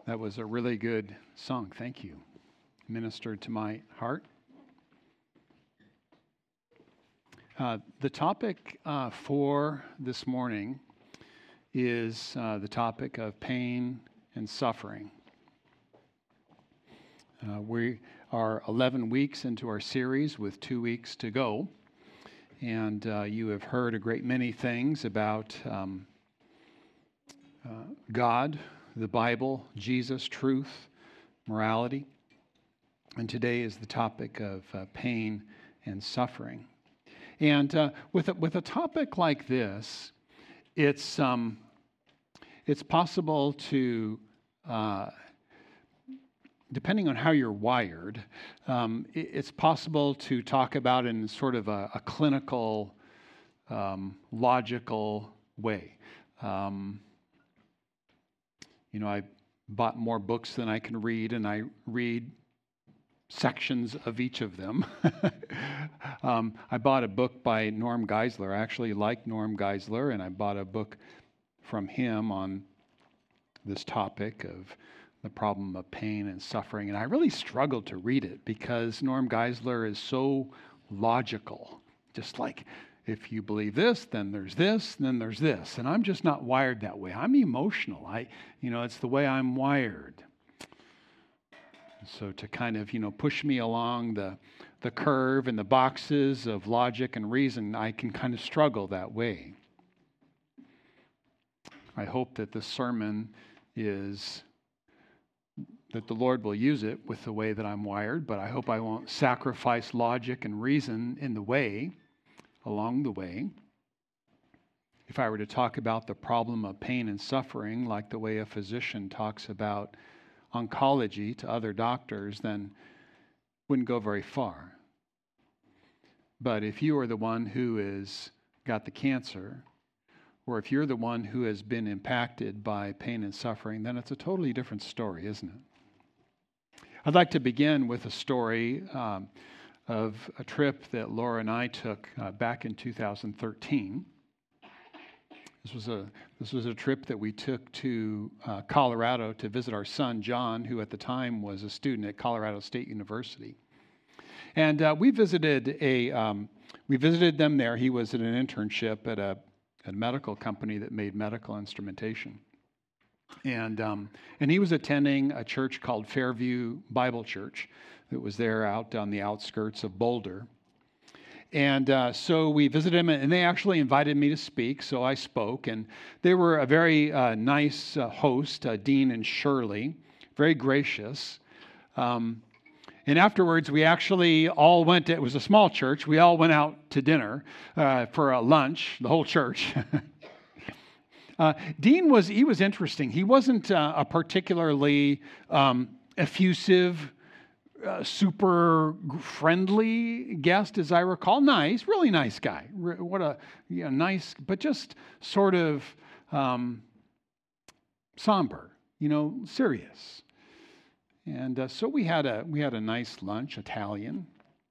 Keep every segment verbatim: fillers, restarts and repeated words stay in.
That was a really good song. Thank you. Ministered to my heart. Uh, the topic uh, for this morning is uh, the topic of pain and suffering. Uh, we are eleven weeks into our series with two weeks to go. And uh, you have heard a great many things about um, uh, God, the Bible, Jesus, truth, morality. And today is the topic of uh, pain and suffering. And uh, with a, with a topic like this, it's um, it's possible to, uh, depending on how you're wired, um, it, it's possible to talk about in sort of a, a clinical, um, logical way. Um, you know, I bought more books than I can read, and I read sections of each of them. um, I bought a book by Norm Geisler. I actually like Norm Geisler, and I bought a book from him on this topic of the problem of pain and suffering. And I really struggled to read it because Norm Geisler is so logical. Just like, if you believe this, then there's this, then there's this. And I'm just not wired that way. I'm emotional. I, you know, it's the way I'm wired. So to kind of, you know, push me along the the curve and the boxes of logic and reason, I can kind of struggle that way. I hope that this sermon is, that the Lord will use it with the way that I'm wired, but I hope I won't sacrifice logic and reason in the way, along the way. If I were to talk about the problem of pain and suffering, like the way a physician talks about oncology to other doctors, then wouldn't go very far. But if you are the one who has got the cancer, or if you're the one who has been impacted by pain and suffering, then it's a totally different story, isn't it? I'd like to begin with a story um, of a trip that Laura and I took uh, back in two thousand thirteen. This was a this was a trip that we took to uh, Colorado to visit our son, John, who at the time was a student at Colorado State University. And uh, we visited a um, we visited them there. He was in an internship at a, a medical company that made medical instrumentation. And um, and he was attending a church called Fairview Bible Church that was there out on the outskirts of Boulder. And uh, so we visited him, and they actually invited me to speak, so I spoke. And they were a very uh, nice uh, host, uh, Dean and Shirley, very gracious. Um, and afterwards, we actually all went to, it was a small church, we all went out to dinner uh, for a lunch, the whole church. uh, Dean was, he was interesting. He wasn't uh, a particularly um, effusive, Uh, super friendly guest, as I recall. Nice, really nice guy. Re- what a you know, nice, but just sort of um, somber, you know, serious. And uh, so we had a we had a nice lunch, Italian,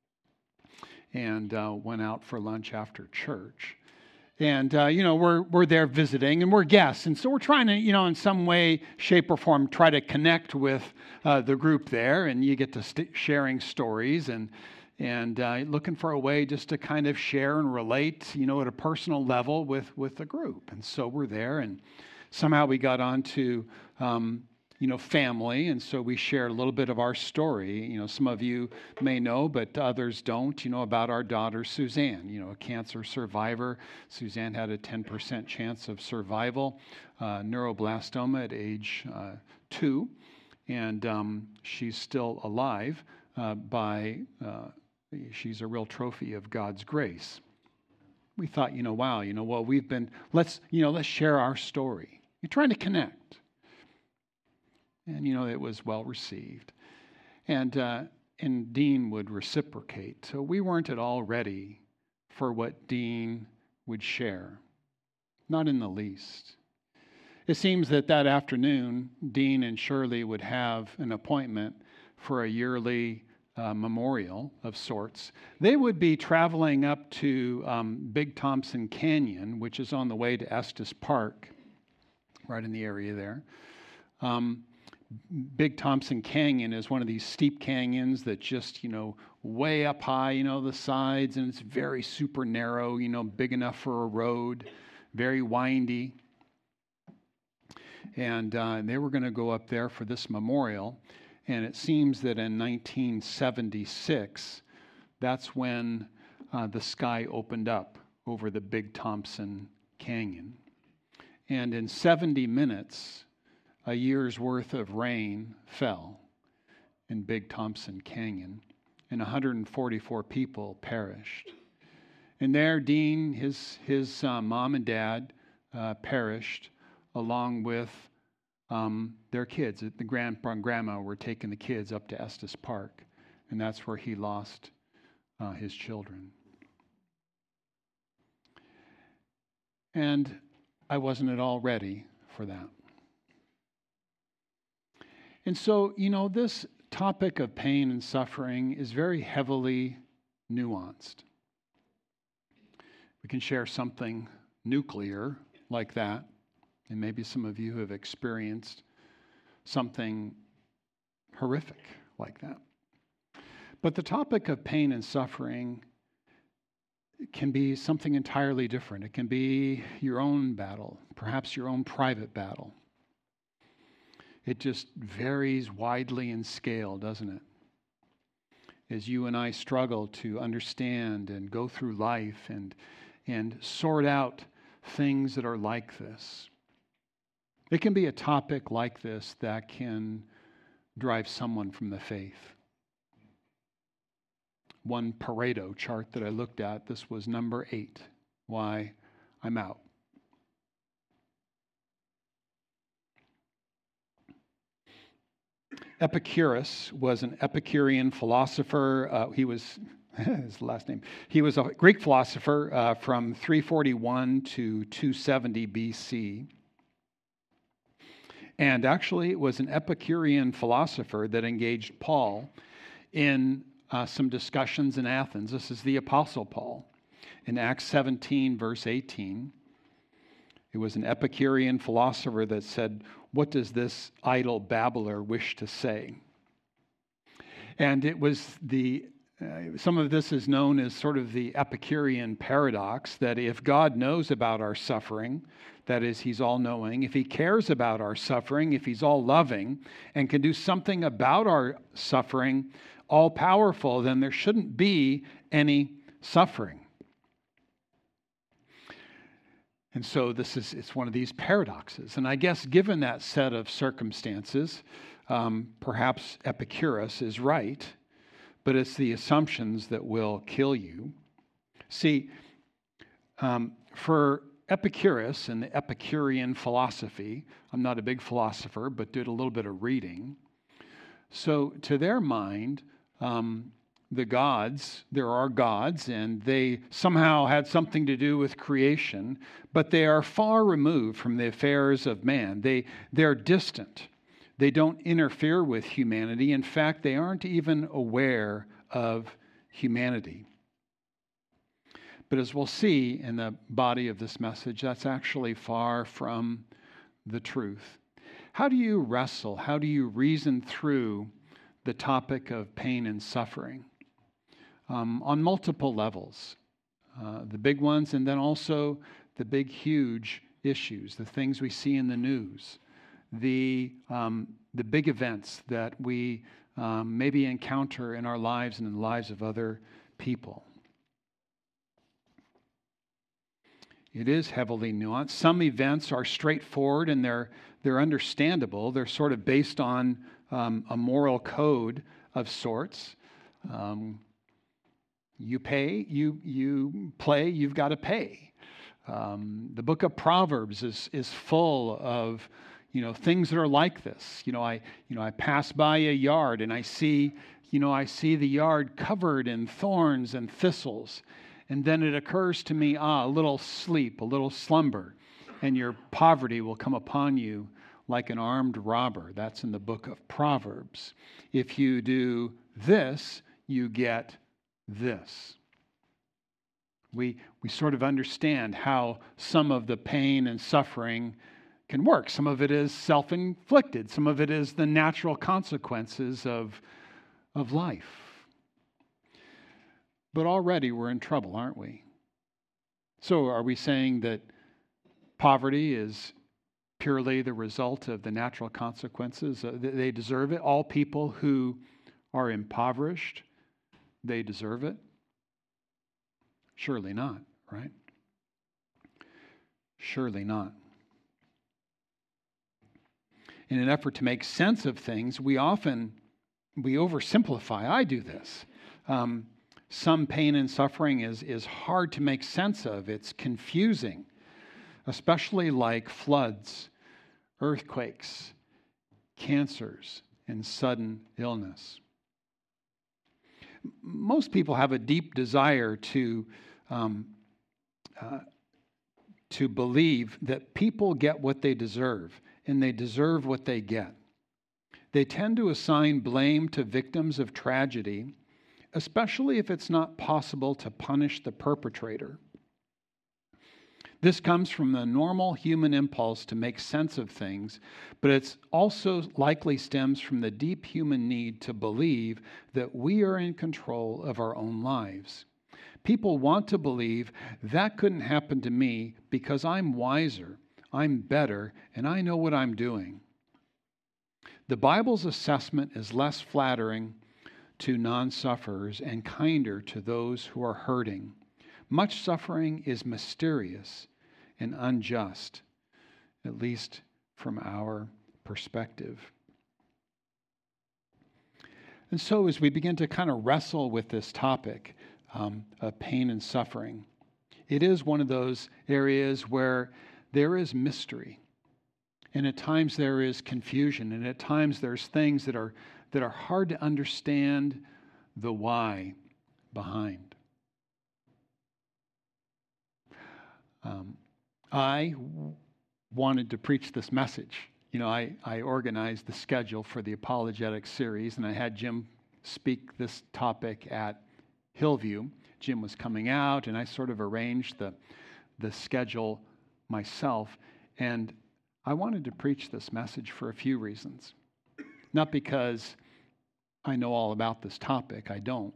and uh, went out for lunch after church. And, uh, you know, we're we're there visiting, and we're guests. And so we're trying to, you know, in some way, shape, or form, try to connect with uh, the group there. And you get to st- sharing stories and and uh, looking for a way just to kind of share and relate, you know, at a personal level with, with the group. And so we're there, and somehow we got onto, um, you know, family. And so we shared a little bit of our story. You know, some of you may know, but others don't, you know, about our daughter, Suzanne, you know, a cancer survivor. Suzanne had a ten percent chance of survival, uh, neuroblastoma at age uh, two. And um, she's still alive uh, by, uh, she's a real trophy of God's grace. We thought, you know, wow, you know, well, we've been, let's, you know, let's share our story. You're trying to connect. And, you know, it was well received. And uh, and Dean would reciprocate. So we weren't at all ready for what Dean would share. Not in the least. It seems that that afternoon, Dean and Shirley would have an appointment for a yearly uh, memorial of sorts. They would be traveling up to um, Big Thompson Canyon, which is on the way to Estes Park, right in the area there. Um, Big Thompson Canyon is one of these steep canyons that just, you know, way up high, you know, the sides, and it's very super narrow, you know, big enough for a road, very windy. And uh, they were going to go up there for this memorial. And it seems that in nineteen seventy-six, that's when uh, the sky opened up over the Big Thompson Canyon. And in seventy minutes, a year's worth of rain fell in Big Thompson Canyon, and one hundred forty-four people perished. And there, Dean, his, his uh, mom and dad uh, perished, along with um, their kids. The grandpa and grandma were taking the kids up to Estes Park, and that's where he lost uh, his children. And I wasn't at all ready for that. And so, you know, this topic of pain and suffering is very heavily nuanced. We can share something nuclear like that, and maybe some of you have experienced something horrific like that. But the topic of pain and suffering can be something entirely different. It can be your own battle, perhaps your own private battle. It just varies widely in scale, doesn't it? As you and I struggle to understand and go through life and, and sort out things that are like this. It can be a topic like this that can drive someone from the faith. One Pareto chart that I looked at, this was number eight. Why I'm out. Epicurus was an Epicurean philosopher. Uh, he was, his last name, he was a Greek philosopher uh, from three forty-one to two seventy B C. And actually, it was an Epicurean philosopher that engaged Paul in uh, some discussions in Athens. This is the Apostle Paul. In Acts seventeen, verse eighteen, it was an Epicurean philosopher that said, "What does this idle babbler wish to say?" And it was the, uh, some of this is known as sort of the Epicurean paradox, that if God knows about our suffering, that is, he's all-knowing, if he cares about our suffering, if he's all-loving, and can do something about our suffering, all-powerful, then there shouldn't be any suffering. And so this is, it's one of these paradoxes. And I guess given that set of circumstances, um, perhaps Epicurus is right, but it's the assumptions that will kill you. See, um, for Epicurus and the Epicurean philosophy, I'm not a big philosopher, but did a little bit of reading. So to their mind, um, the gods, there are gods, and they somehow had something to do with creation, but they are far removed from the affairs of man. They, they're distant. They don't interfere with humanity. In fact, they aren't even aware of humanity. But as we'll see in the body of this message, that's actually far from the truth. How do you wrestle? How do you reason through the topic of pain and suffering? Um, on multiple levels, uh, the big ones, and then also the big, huge issues, the things we see in the news, the um, the big events that we um, maybe encounter in our lives and in the lives of other people. It is heavily nuanced. Some events are straightforward and they're they're understandable. They're sort of based on um, a moral code of sorts. Um, You pay, you you play, you've got to pay. Um, the book of Proverbs is is full of, you know, things that are like this. You know, I you know I pass by a yard and I see, you know, I see the yard covered in thorns and thistles, and then it occurs to me, ah, a little sleep, a little slumber, and your poverty will come upon you like an armed robber. That's in the book of Proverbs. If you do this, you get this. We we sort of understand how some of the pain and suffering can work. Some of it is self-inflicted. Some of it is the natural consequences of, of life. But already we're in trouble, aren't we? So are we saying that poverty is purely the result of the natural consequences? Uh, they deserve it. All people who are impoverished, they deserve it? Surely not, right? Surely not. In an effort to make sense of things, we often, we oversimplify. I do this. Um, some pain and suffering is, is hard to make sense of. It's confusing, especially like floods, earthquakes, cancers, and sudden illness. Most people have a deep desire to um, uh, to believe that people get what they deserve, and they deserve what they get. They tend to assign blame to victims of tragedy, especially if it's not possible to punish the perpetrator. This comes from the normal human impulse to make sense of things, but it also likely stems from the deep human need to believe that we are in control of our own lives. People want to believe that couldn't happen to me because I'm wiser, I'm better, and I know what I'm doing. The Bible's assessment is less flattering to non-sufferers and kinder to those who are hurting. Much suffering is mysterious and unjust, at least from our perspective. And so as we begin to kind of wrestle with this topic um, of pain and suffering, it is one of those areas where there is mystery. And at times there is confusion. And at times there's things that are that are hard to understand the why behind. Um, I w- wanted to preach this message. You know, I, I organized the schedule for the apologetics series, and I had Jim speak this topic at Hillview. Jim was coming out, and I sort of arranged the, the schedule myself. And I wanted to preach this message for a few reasons. Not because I know all about this topic, I don't.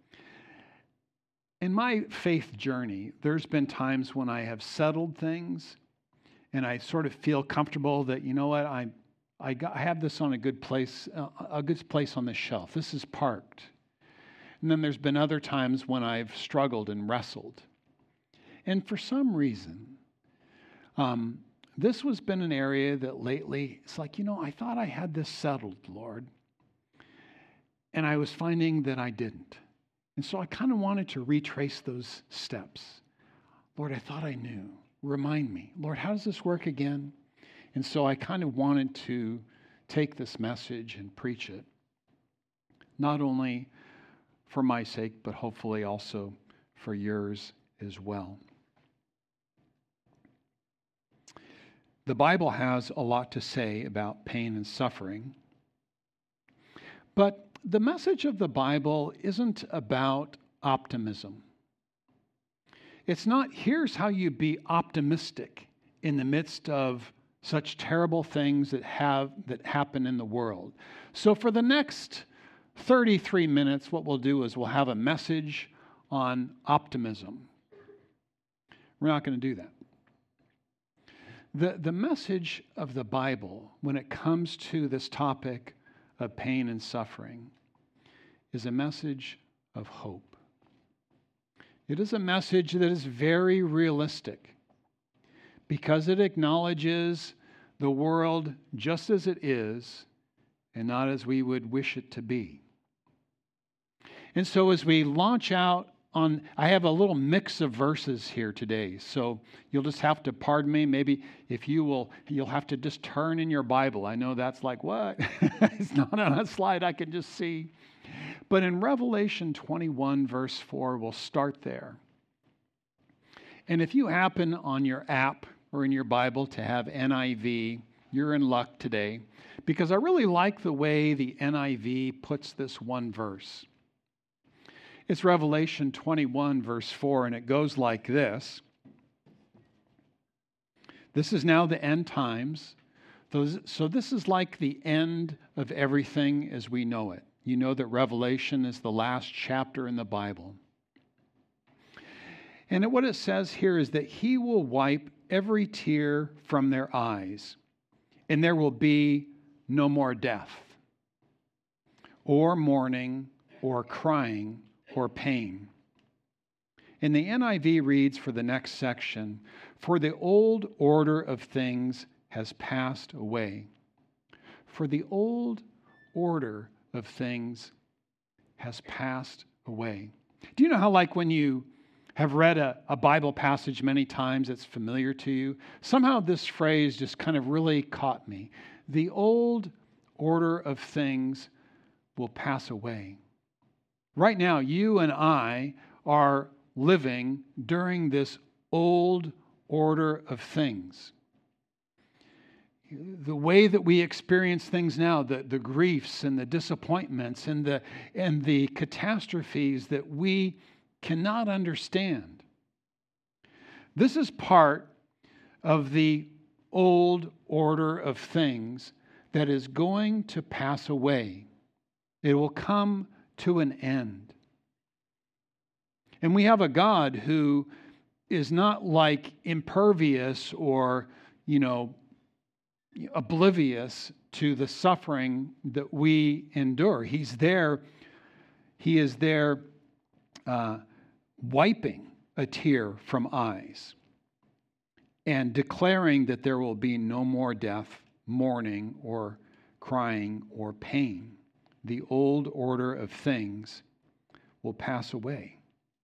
In my faith journey, there's been times when I have settled things and I sort of feel comfortable that, you know what, I I, got, I have this on a good place, uh, a good place on the shelf. This is parked. And then there's been other times when I've struggled and wrestled. And for some reason, um, this has been an area that lately, it's like, you know, I thought I had this settled, Lord. And I was finding that I didn't. And so I kind of wanted to retrace those steps. Lord, I thought I knew. Remind me. Lord, how does this work again? And so I kind of wanted to take this message and preach it. Not only for my sake, but hopefully also for yours as well. The Bible has a lot to say about pain and suffering, but the message of the Bible isn't about optimism. It's not, here's how you be optimistic in the midst of such terrible things that have that happen in the world. So for the next thirty-three minutes, what we'll do is we'll have a message on optimism. We're not going to do that. The, the message of the Bible, when it comes to this topic of pain and suffering, is a message of hope. It is a message that is very realistic because it acknowledges the world just as it is and not as we would wish it to be. And so as we launch out on, I have a little mix of verses here today, so you'll just have to pardon me. Maybe if you will, you'll have to just turn in your Bible. I know that's like, what? It's not on a slide I can just see. But in Revelation twenty-one, verse four, we'll start there. And if you happen on your app or in your Bible to have N I V, you're in luck today, because I really like the way the N I V puts this one verse. It's Revelation twenty-one, verse four, and it goes like this. This is now the end times. So this is like the end of everything as we know it. You know that Revelation is the last chapter in the Bible. And what it says here is that he will wipe every tear from their eyes, and there will be no more death, or mourning, or crying, or pain. And the N I V reads for the next section, "For the old order of things has passed away." For the old order of things has passed away. Do you know how, like, when you have read a, a Bible passage many times, it's familiar to you? Somehow this phrase just kind of really caught me. The old order of things will pass away. Right now, you and I are living during this old order of things. The way that we experience things now, the, the griefs and the disappointments and the, and the catastrophes that we cannot understand. This is part of the old order of things that is going to pass away. It will come to an end. And we have a God who is not like impervious or, you know, oblivious to the suffering that we endure. He's there. He is there uh, wiping a tear from eyes and declaring that there will be no more death, mourning, or crying, or pain. The old order of things will pass away.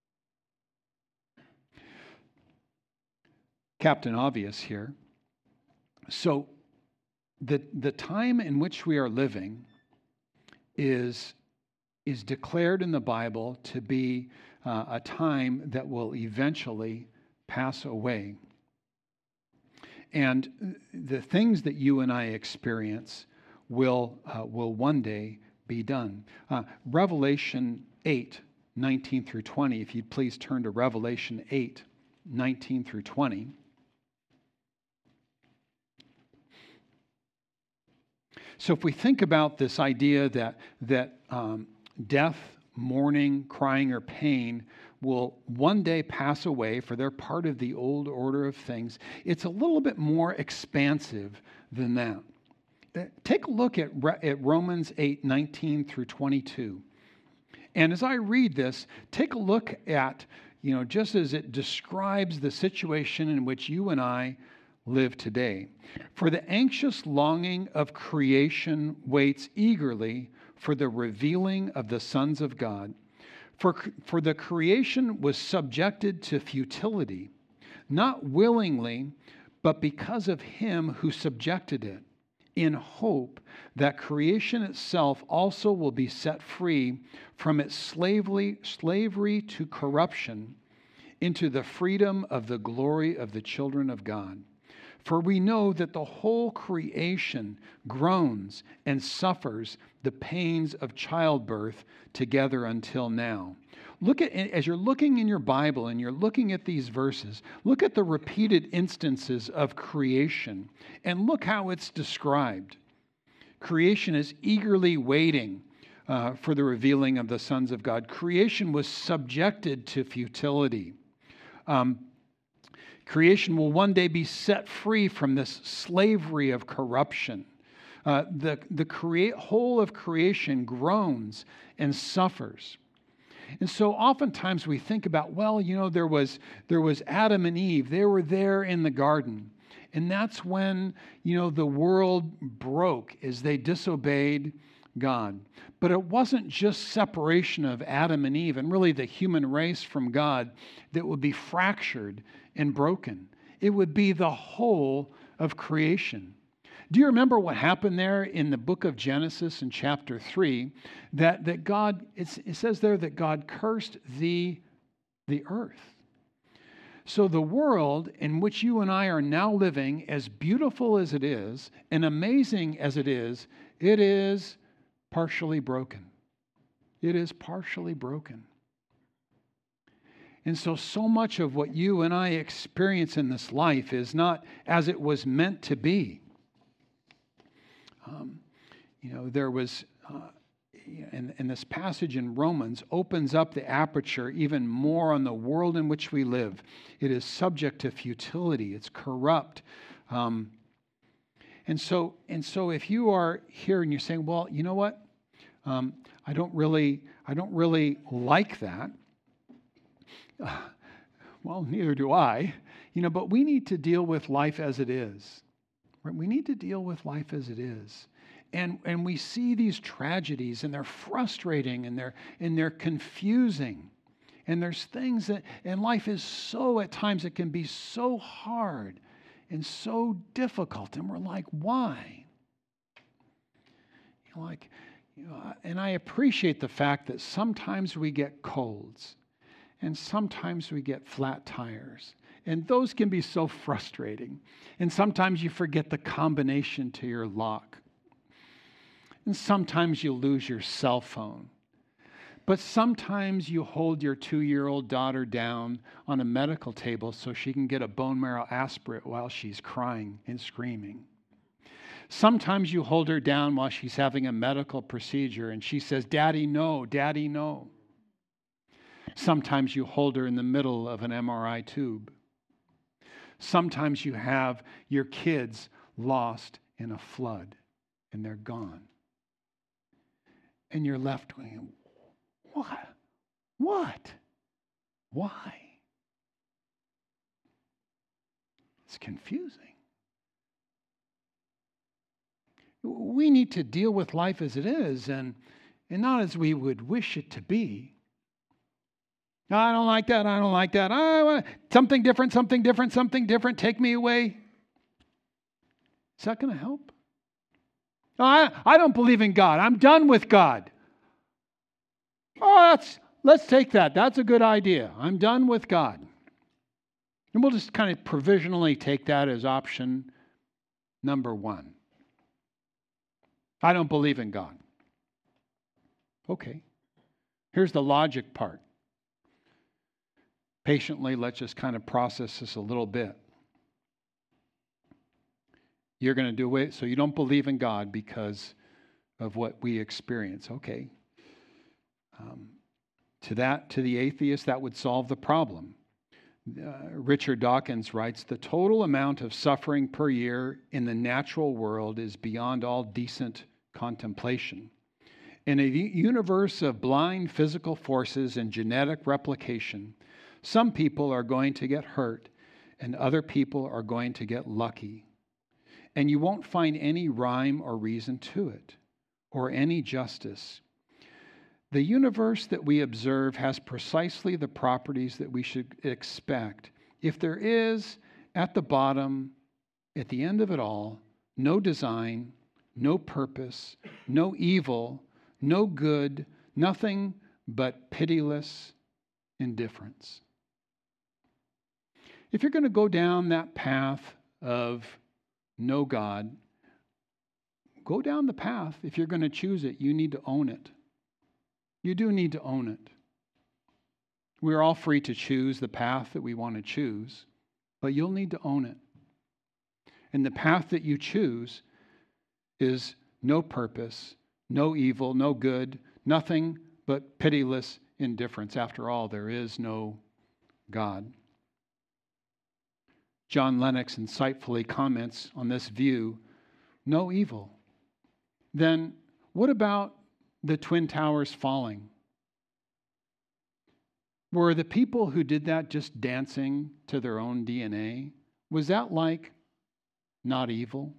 Captain Obvious here. So the, the time in which we are living is, is declared in the Bible to be uh, a time that will eventually pass away. And the things that you and I experience will, uh, will one day be done. Uh, Revelation eight, nineteen through twenty, if you'd please turn to Revelation eight, nineteen through twenty. So if we think about this idea that, that um, death, mourning, crying, or pain will one day pass away, for they're part of the old order of things, it's a little bit more expansive than that. Take a look at, at Romans eight, nineteen through twenty-two. And as I read this, take a look at, you know, just as it describes the situation in which you and I live today. For the anxious longing of creation waits eagerly for the revealing of the sons of God. For, for the creation was subjected to futility, not willingly, but because of him who subjected it, in hope that creation itself also will be set free from its slavery, slavery to corruption into the freedom of the glory of the children of God. For we know that the whole creation groans and suffers the pains of childbirth together until now. Look at, as you're looking in your Bible and you're looking at these verses, look at the repeated instances of creation and look how it's described. Creation is eagerly waiting uh, for the revealing of the sons of God. Creation was subjected to futility. Um, Creation will one day be set free from this slavery of corruption. Uh, the the crea- whole of creation groans and suffers. And so oftentimes we think about, well, you know, there was there was Adam and Eve. They were there in the garden. And that's when, you know, the world broke as they disobeyed God. But it wasn't just separation of Adam and Eve and really the human race from God that would be fractured and broken. It would be the whole of creation. Do you remember what happened there in the book of Genesis in chapter three? That, that God, it's, it says there that God cursed the, the earth. So the world in which you and I are now living, as beautiful as it is and amazing as it is, it is partially broken. It is partially broken. And so, so much of what you and I experience in this life is not as it was meant to be. Um, you know, there was, uh, and, and this passage in Romans opens up the aperture even more on the world in which we live. It is subject to futility. It's corrupt. Um, and so, and so, if you are here and you're saying, "Well, you know what? Um, I don't really, I don't really like that." Uh, well, neither do I. You know, but we need to deal with life as it is. Right? We need to deal with life as it is. And and we see these tragedies, and they're frustrating, and they're and they're confusing. And there's things that, and life is so, at times it can be so hard and so difficult. And we're like, why? You know, like, you know, and I appreciate the fact that sometimes we get colds, and sometimes we get flat tires. And those can be so frustrating. And sometimes you forget the combination to your lock. And sometimes you lose your cell phone. But sometimes you hold your two-year-old daughter down on a medical table so she can get a bone marrow aspirate while she's crying and screaming. Sometimes you hold her down while she's having a medical procedure and she says, "Daddy, no, Daddy, no." Sometimes you hold her in the middle of an M R I tube. Sometimes you have your kids lost in a flood and they're gone. And you're left going, what? What? Why? It's confusing. We need to deal with life as it is and, and not as we would wish it to be. I don't like that. I don't like that. I want something different, something different, something different. Take me away. Is that going to help? No, I, I don't believe in God. I'm done with God. Oh, that's, let's take that. That's a good idea. I'm done with God. And we'll just kind of provisionally take that as option number one. I don't believe in God. Okay. Here's the logic part. Patiently, let's just kind of process this a little bit. You're going to do it, so you don't believe in God because of what we experience. Okay. Um, to that, to the atheist, that would solve the problem. Uh, Richard Dawkins writes, "The total amount of suffering per year in the natural world is beyond all decent contemplation. In a universe of blind physical forces and genetic replication, some people are going to get hurt and other people are going to get lucky. And you won't find any rhyme or reason to it, or any justice. The universe that we observe has precisely the properties that we should expect. If there is, at the bottom, at the end of it all, no design, no purpose, no evil, no good, nothing but pitiless indifference." If you're going to go down that path of no God, go down the path. If you're going to choose it, you need to own it. You do need to own it. We're all free to choose the path that we want to choose, but you'll need to own it. And the path that you choose is no purpose, no evil, no good, nothing but pitiless indifference. After all, there is no God. John Lennox insightfully comments on this view, no evil. Then what about the Twin Towers falling? Were the people who did that just dancing to their own D N A? Was that like not evil?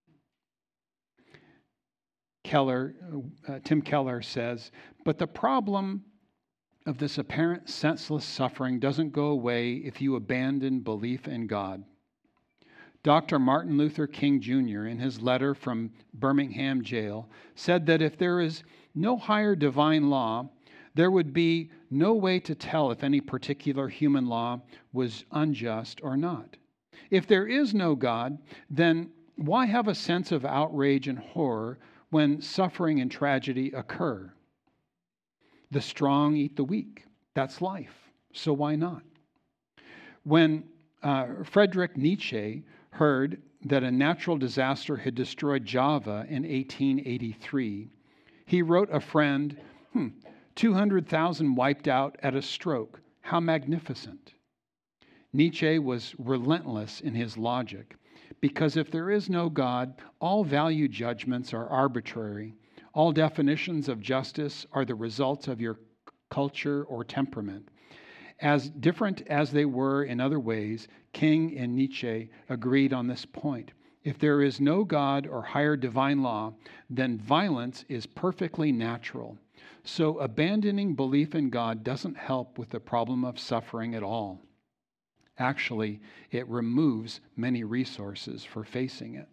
Keller, uh, Tim Keller says, but the problem of this apparent senseless suffering doesn't go away if you abandon belief in God. Doctor Martin Luther King Junior, in his letter from Birmingham jail, said that if there is no higher divine law, there would be no way to tell if any particular human law was unjust or not. If there is no God, then why have a sense of outrage and horror when suffering and tragedy occur? The strong eat the weak. That's life. So why not? When uh, Friedrich Nietzsche heard that a natural disaster had destroyed Java in eighteen eighty-three, he wrote a friend, hmm, two hundred thousand wiped out at a stroke. How magnificent. Nietzsche was relentless in his logic, because if there is no God, all value judgments are arbitrary. All definitions of justice are the results of your culture or temperament. As different as they were in other ways, King and Nietzsche agreed on this point. If there is no God or higher divine law, then violence is perfectly natural. So abandoning belief in God doesn't help with the problem of suffering at all. Actually, it removes many resources for facing it.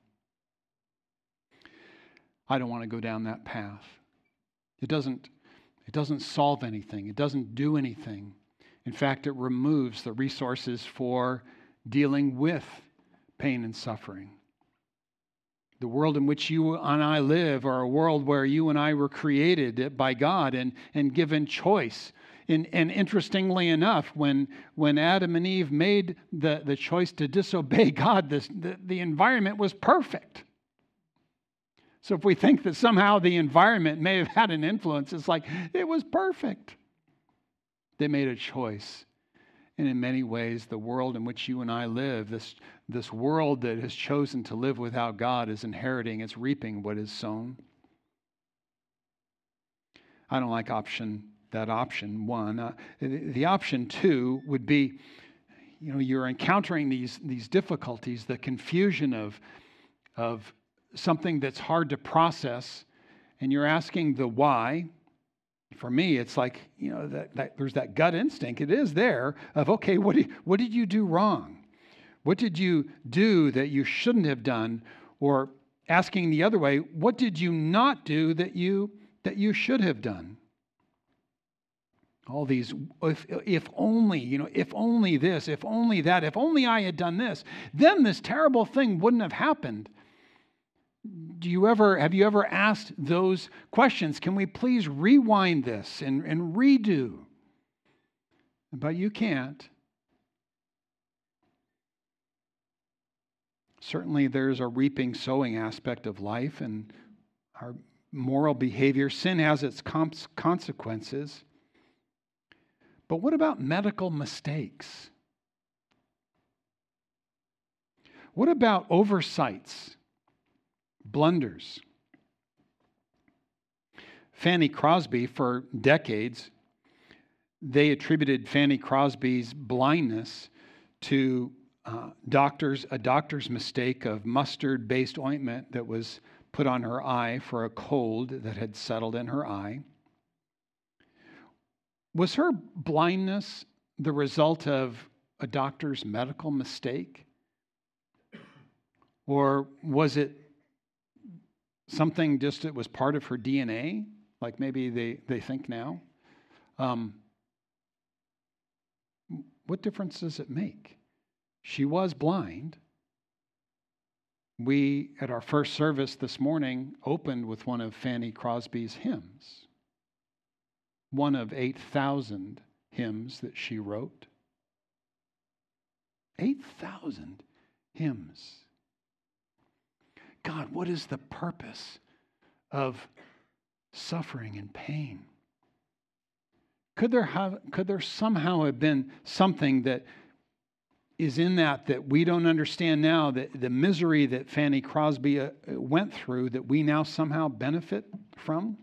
I don't want to go down that path. It doesn't, it doesn't solve anything. It doesn't do anything. In fact, it removes the resources for dealing with pain and suffering. The world in which you and I live are a world where you and I were created by God and, and given choice. And, and interestingly enough, when, when Adam and Eve made the, the choice to disobey God, this, the, the environment was perfect. So if we think that somehow the environment may have had an influence, it's like it was perfect. They made a choice. And in many ways, the world in which you and I live, this, this world that has chosen to live without God, is inheriting, it's reaping what is sown. I don't like option that option one. Uh, the, the option two would be, you know, you're encountering these, these difficulties, the confusion of, of something that's hard to process, and you're asking the why. For me, it's like, you know, that, that there's that gut instinct. It is there of, okay, what did, what did you do wrong? What did you do that you shouldn't have done? Or asking the other way, what did you not do that you that you should have done? All these, if, if only, you know, if only this, if only that, if only I had done this, then this terrible thing wouldn't have happened. Do you ever, have you ever asked those questions? Can we please rewind this and, and redo? But you can't. Certainly there's a reaping, sowing aspect of life and our moral behavior. Sin has its consequences. But what about medical mistakes? What about oversights? Blunders. Fanny Crosby, for decades, they attributed Fanny Crosby's blindness to uh, doctors, a doctor's mistake of mustard-based ointment that was put on her eye for a cold that had settled in her eye. Was her blindness the result of a doctor's medical mistake? Or was it something just that was part of her D N A, like maybe they, they think now? Um, what difference does it make? She was blind. We, at our first service this morning, opened with one of Fanny Crosby's hymns, one of eight thousand hymns that she wrote. eight thousand hymns. God, what is the purpose of suffering and pain? Could there have, could there somehow have been something that is in that that we don't understand now, that the misery that Fanny Crosby uh, went through, that we now somehow benefit from?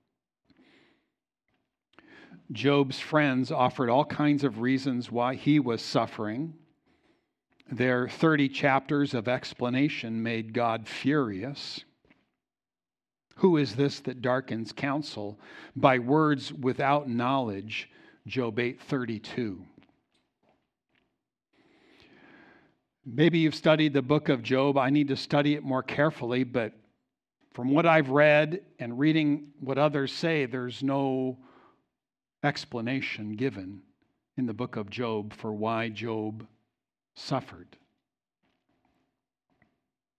Job's friends offered all kinds of reasons why he was suffering. Their thirty chapters of explanation made God furious. Who is this that darkens counsel by words without knowledge? Job eight thirty-two. Maybe you've studied the book of Job. I need to study it more carefully, but from what I've read and reading what others say, there's no explanation given in the book of Job for why Job suffered.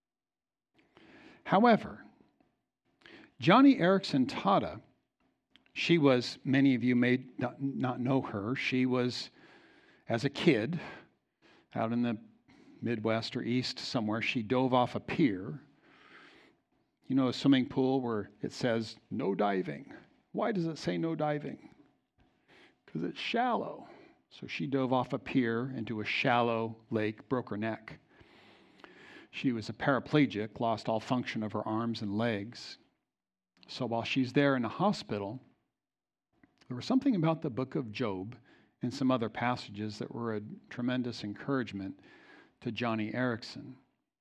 However, Johnny Erickson Tada She was, many of you may not, not know her, she was, as a kid, out in the Midwest or East somewhere, she dove off a pier. You know, a swimming pool where it says, no diving. Why does it say no diving? Because it's shallow. So she dove off a pier into a shallow lake, broke her neck. She was a paraplegic, lost all function of her arms and legs. So while she's there in the hospital, there was something about the book of Job and some other passages that were a tremendous encouragement to Joni Eareckson.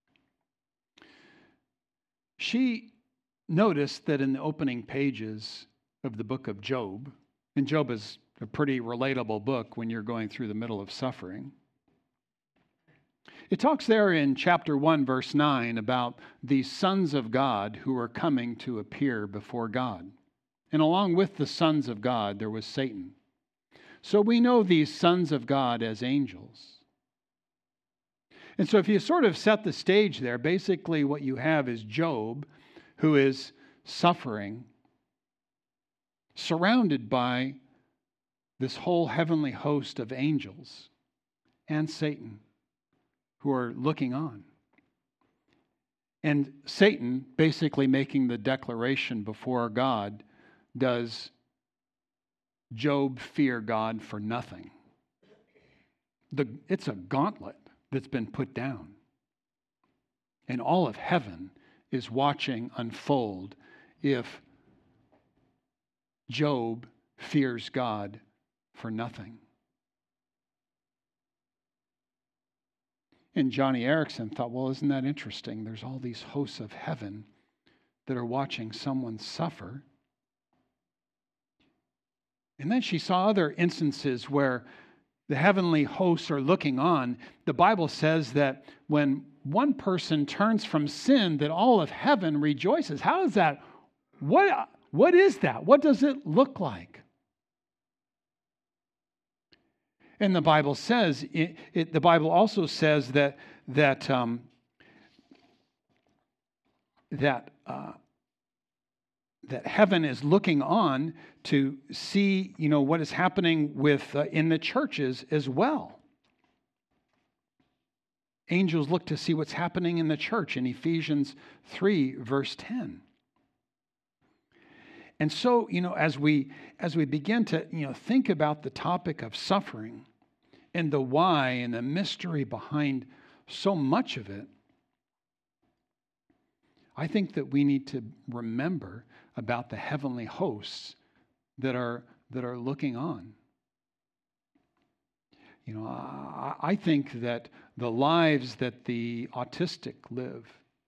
She noticed that in the opening pages of the book of Job, and Job is a pretty relatable book when you're going through the middle of suffering. It talks there in chapter one, verse nine, about the sons of God who are coming to appear before God. And along with the sons of God, there was Satan. So we know these sons of God as angels. And so if you sort of set the stage there, basically what you have is Job, who is suffering, surrounded by this whole heavenly host of angels and Satan who are looking on. And Satan basically making the declaration before God, does Job fear God for nothing? The, it's a gauntlet that's been put down. And all of heaven is watching unfold if Job fears God for nothing. And Joni Eareckson thought, well, isn't that interesting? There's all these hosts of heaven that are watching someone suffer. And then she saw other instances where the heavenly hosts are looking on. The Bible says that when one person turns from sin, that all of heaven rejoices. How is that? What, what is that? What does it look like? And the Bible says, it, it, the Bible also says that that um, that uh, that heaven is looking on to see, you know, what is happening with uh, in the churches as well. Angels look to see what's happening in the church in Ephesians three, verse ten. And so, you know, as we as we begin to, you know, think about the topic of suffering and the why and the mystery behind so much of it, I think that we need to remember about the heavenly hosts that are that are looking on. You know, I, I think that the lives that the autistic live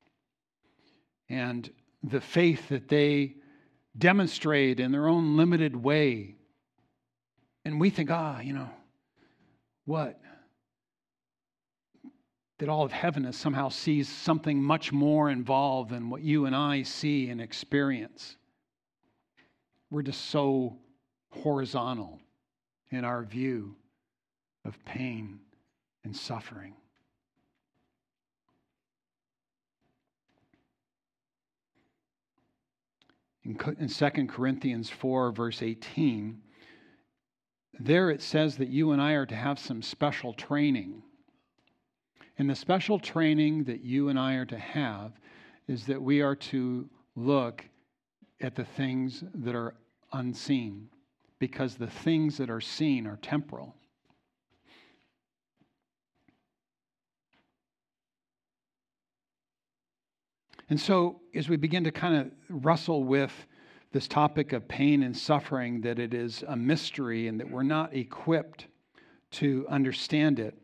and the faith that they demonstrate in their own limited way, and we think, ah, you know, what? That all of heaven is somehow sees something much more involved than what you and I see and experience. We're just so horizontal in our view of pain and suffering. In, in Second Corinthians four, verse eighteen, there it says that you and I are to have some special training. And the special training that you and I are to have is that we are to look at the things that are unseen, because the things that are seen are temporal. And so as we begin to kind of wrestle with this topic of pain and suffering, that it is a mystery and that we're not equipped to understand it,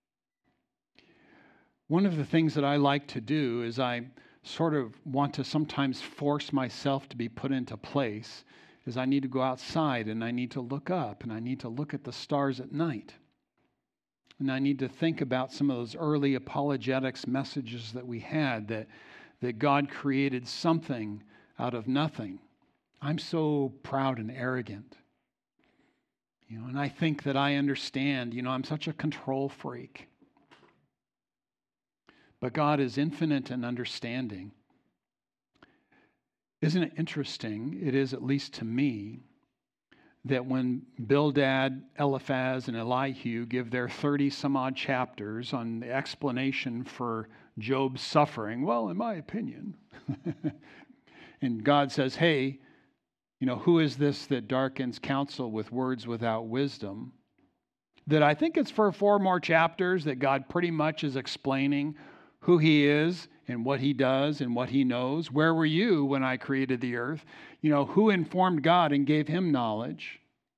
one of the things that I like to do is I sort of want to sometimes force myself to be put into place is I need to go outside and I need to look up and I need to look at the stars at night. And I need to think about some of those early apologetics messages that we had, that, that God created something out of nothing. I'm so proud and arrogant. You know, and I think that I understand, you know, I'm such a control freak. But God is infinite in understanding. Isn't it interesting? It is, at least to me, that when Bildad, Eliphaz, and Elihu give their thirty some odd chapters on the explanation for Job's suffering, well, in my opinion, and God says, hey, you know, who is this that darkens counsel with words without wisdom? That I think it's for four more chapters that God pretty much is explaining who he is and what he does and what he knows. Where were you when I created the earth? You know, who informed God and gave him knowledge?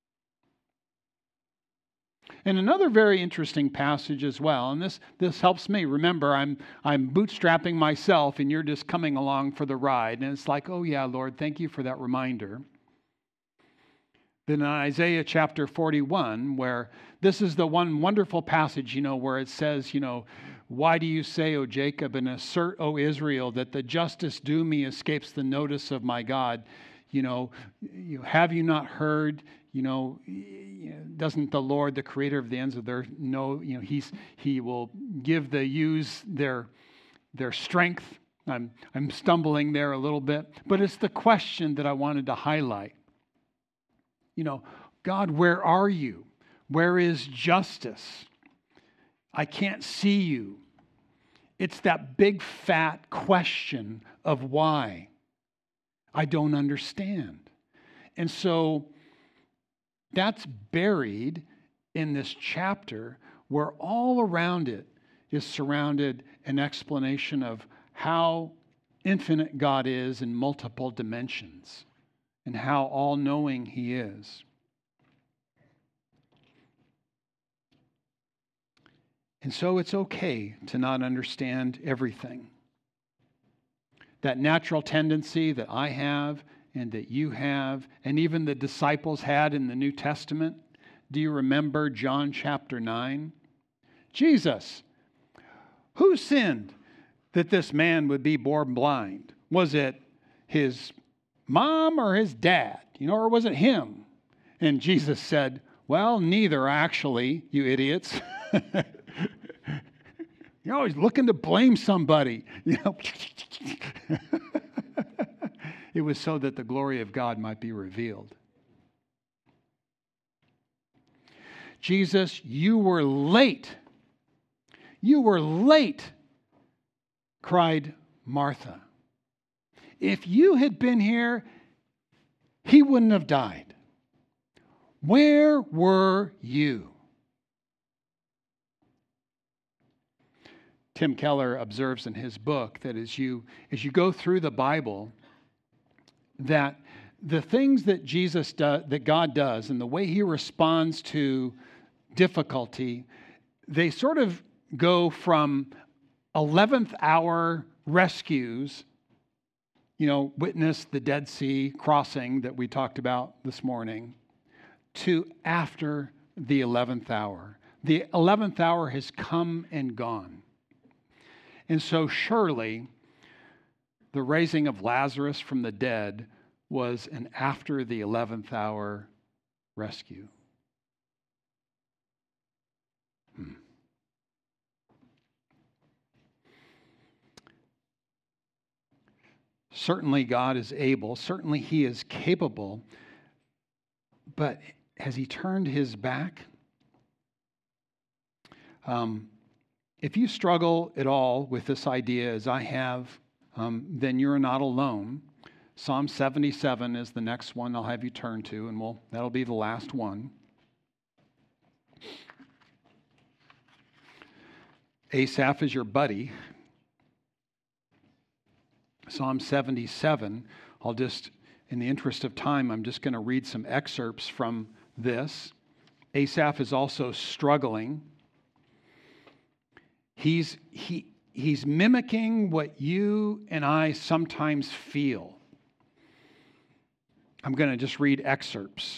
And another very interesting passage as well, and this, this helps me. Remember, I'm, I'm bootstrapping myself and you're just coming along for the ride. And it's like, oh yeah, Lord, thank you for that reminder. Then in Isaiah chapter forty-one, where this is the one wonderful passage, you know, where it says, you know, why do you say, O Jacob, and assert, O Israel, that the justice due me escapes the notice of my God? You know, you, have you not heard, you know, doesn't the Lord, the creator of the ends of the earth, know, you know, he's, he will give the ewes their, their strength. I'm, I'm stumbling there a little bit, but it's the question that I wanted to highlight. You know, God, where are you? Where is justice? I can't see you. It's that big fat question of why. I don't understand. And so that's buried in this chapter where all around it is surrounded an explanation of how infinite God is in multiple dimensions and how all-knowing he is. And so it's okay to not understand everything. That natural tendency that I have and that you have, and even the disciples had in the New Testament. Do you remember John chapter nine? Jesus, who sinned that this man would be born blind? Was it his mom or his dad? You know, or was it him? And Jesus said, well, neither actually, you idiots. You're always looking to blame somebody. You know, it was so that the glory of God might be revealed. Jesus, you were late. You were late, cried Martha. If you had been here, he wouldn't have died. Where were you? Tim Keller observes in his book that as you, as you go through the Bible, that the things that Jesus does, that God does, and the way he responds to difficulty, they sort of go from eleventh hour rescues, you know, witness the Dead Sea crossing that we talked about this morning, to after the eleventh hour. The eleventh hour has come and gone. And so surely the raising of Lazarus from the dead was an after the eleventh hour rescue. Hmm. Certainly God is able, certainly he is capable, but has he turned his back? Um, if you struggle at all with this idea as I have, um, then you're not alone. Psalm seventy-seven is the next one I'll have you turn to, and we'll, that'll be the last one. Asaph is your buddy. Psalm seventy-seven, I'll just, in the interest of time, I'm just going to read some excerpts from this. Asaph is also struggling. He's, he, he's mimicking what you and I sometimes feel. I'm going to just read excerpts.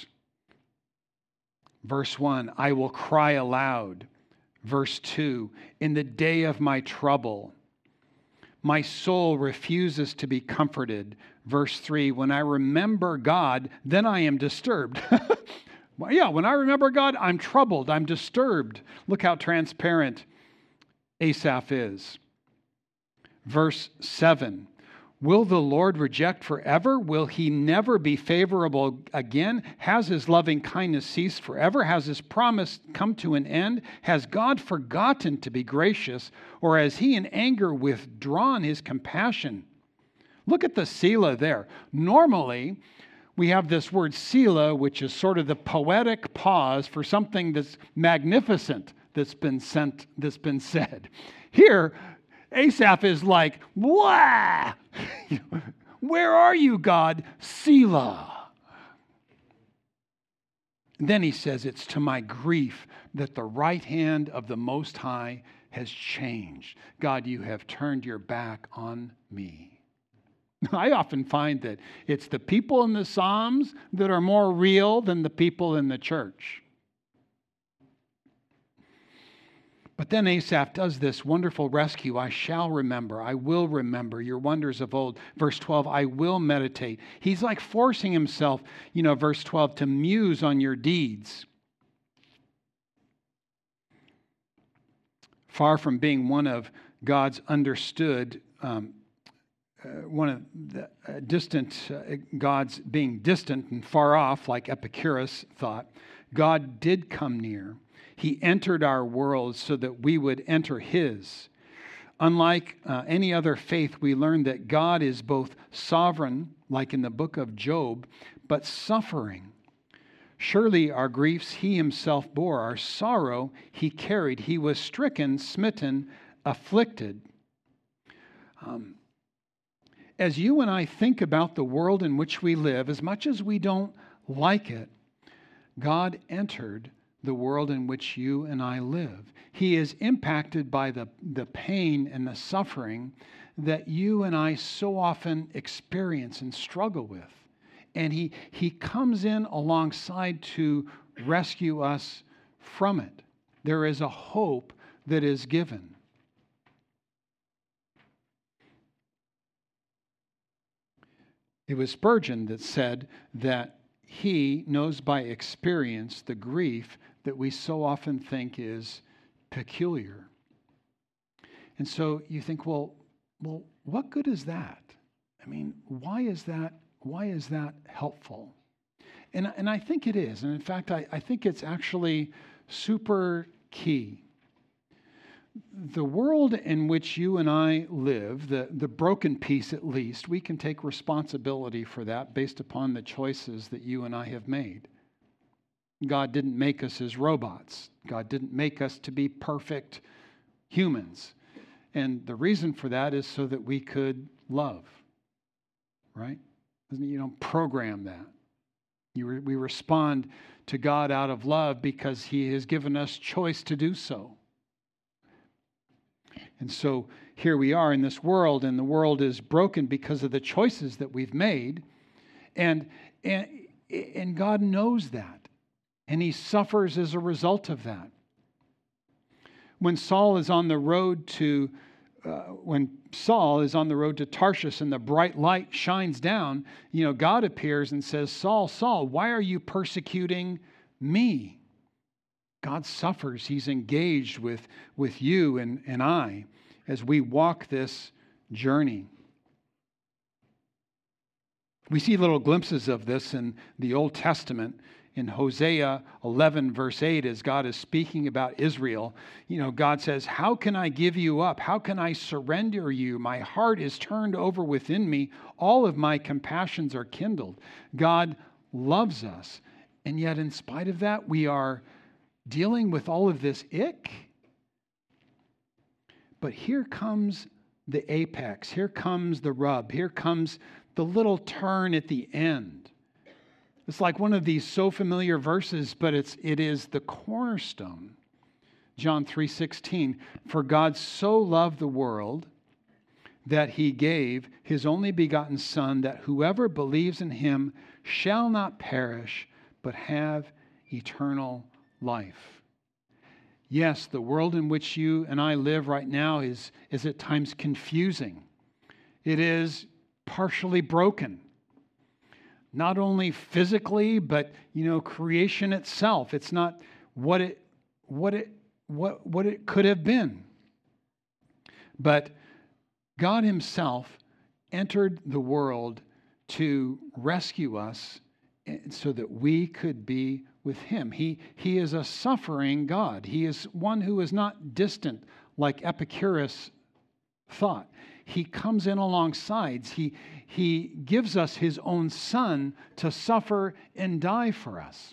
Verse one, I will cry aloud. Verse two, in the day of my trouble, my soul refuses to be comforted. Verse three, when I remember God, then I am disturbed. Well, yeah, when I remember God, I'm troubled, I'm disturbed. Look how transparent Asaph is. Verse seven, Will the Lord reject forever? Will he never be favorable again? Has his loving kindness ceased forever? Has his promise come to an end? Has God forgotten to be gracious? Or has he in anger withdrawn his compassion? Look at the Selah there. Normally, we have this word Selah, which is sort of the poetic pause for something that's magnificent that's been sent, that's been said. Here, Asaph is like, wah! Where are you, God? Selah. And then he says, it's to my grief that the right hand of the Most High has changed. God, you have turned your back on me. I often find that it's the people in the Psalms that are more real than the people in the church. But then Asaph does this wonderful rescue. I shall remember. I will remember your wonders of old. Verse twelve, I will meditate. He's like forcing himself, you know, verse twelve, to muse on your deeds. Far from being one of God's understood, um, uh, one of the uh, distant, uh, God's being distant and far off, like Epicurus thought, God did come near. He entered our world so that we would enter his. Unlike uh, any other faith, we learn that God is both sovereign, like in the book of Job, but suffering. Surely our griefs he himself bore, our sorrow he carried. He was stricken, smitten, afflicted. Um, as you and I think about the world in which we live, as much as we don't like it, God entered the world in which you and I live. He is impacted by the, the pain and the suffering that you and I so often experience and struggle with. And he, he comes in alongside to rescue us from it. There is a hope that is given. It was Spurgeon that said that he knows by experience the grief that we so often think is peculiar. And so you think, well, well, what good is that? I mean, why is that, why is that helpful? And, and I think it is. And in fact, I, I think it's actually super key. The world in which you and I live, the, the broken piece at least, we can take responsibility for that based upon the choices that you and I have made. God didn't make us as robots. God didn't make us to be perfect humans. And the reason for that is so that we could love, right? You don't program that. You re- we respond to God out of love because he has given us choice to do so. And so here we are in this world, and the world is broken because of the choices that we've made. And, and, and God knows that. And he suffers as a result of that. When Saul is on the road to, uh, when Saul is on the road to Tarshish and the bright light shines down, you know, God appears and says, Saul, Saul, why are you persecuting me? God suffers. He's engaged with, with you and, and I as we walk this journey. We see little glimpses of this in the Old Testament. In Hosea eleven, verse eight, as God is speaking about Israel, you know, God says, how can I give you up? How can I surrender you? My heart is turned over within me. All of my compassions are kindled. God loves us. And yet, in spite of that, we are dealing with all of this ick. But here comes the apex. Here comes the rub. Here comes the little turn at the end. It's like one of these so familiar verses, but it's it is the cornerstone. John three sixteen, for God so loved the world that he gave his only begotten Son, that whoever believes in him shall not perish, but have eternal life. Yes, the world in which you and I live right now is, is at times confusing. It is partially broken. Not only physically, but, you know, creation itself. It's not what it what it what what it could have been. But God himself entered the world to rescue us so that we could be with him. He, he is a suffering God. He is one who is not distant like Epicurus thought. He comes in alongside. He, he gives us his own son to suffer and die for us.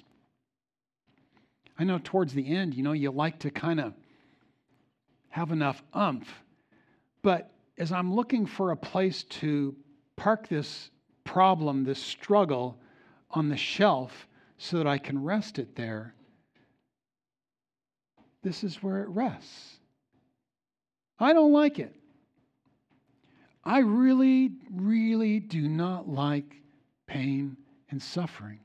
I know towards the end, you know, you like to kind of have enough oomph. But as I'm looking for a place to park this problem, this struggle on the shelf so that I can rest it there, this is where it rests. I don't like it. I really, really do not like pain and suffering.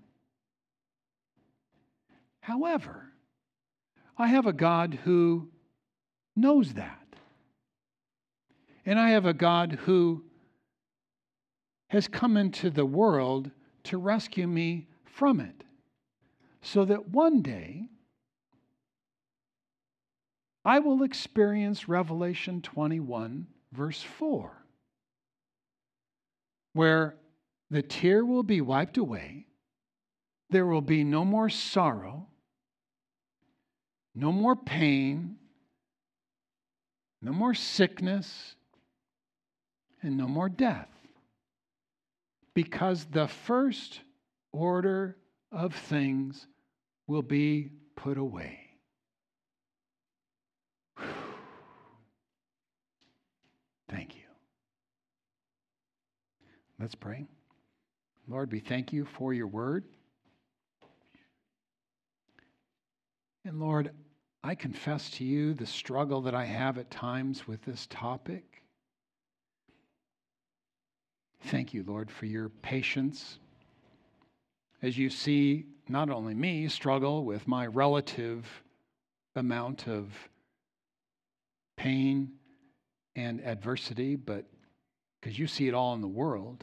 However, I have a God who knows that. And I have a God who has come into the world to rescue me from it, so that one day I will experience Revelation twenty-one, verse four, where the tear will be wiped away, there will be no more sorrow, no more pain, no more sickness, and no more death. Because the first order of things will be put away. Whew. Thank you. Let's pray. Lord, we thank you for your word. And Lord, I confess to you the struggle that I have at times with this topic. Thank you, Lord, for your patience as you see not only me struggle with my relative amount of pain and adversity, but because you see it all in the world.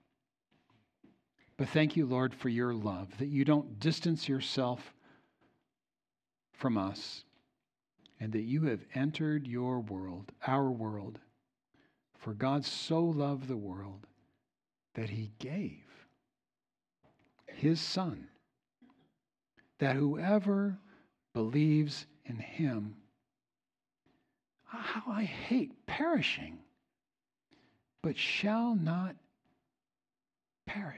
But thank you, Lord, for your love, that you don't distance yourself from us, and that you have entered your world, our world. For God so loved the world that he gave his Son, that whoever believes in him, how I hate perishing, but shall not perish.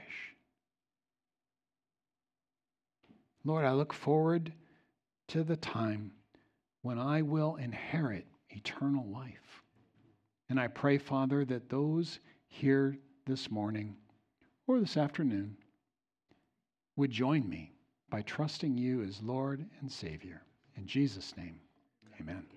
Lord, I look forward to the time when I will inherit eternal life. And I pray, Father, that those here this morning or this afternoon would join me by trusting you as Lord and Savior. In Jesus' name, amen.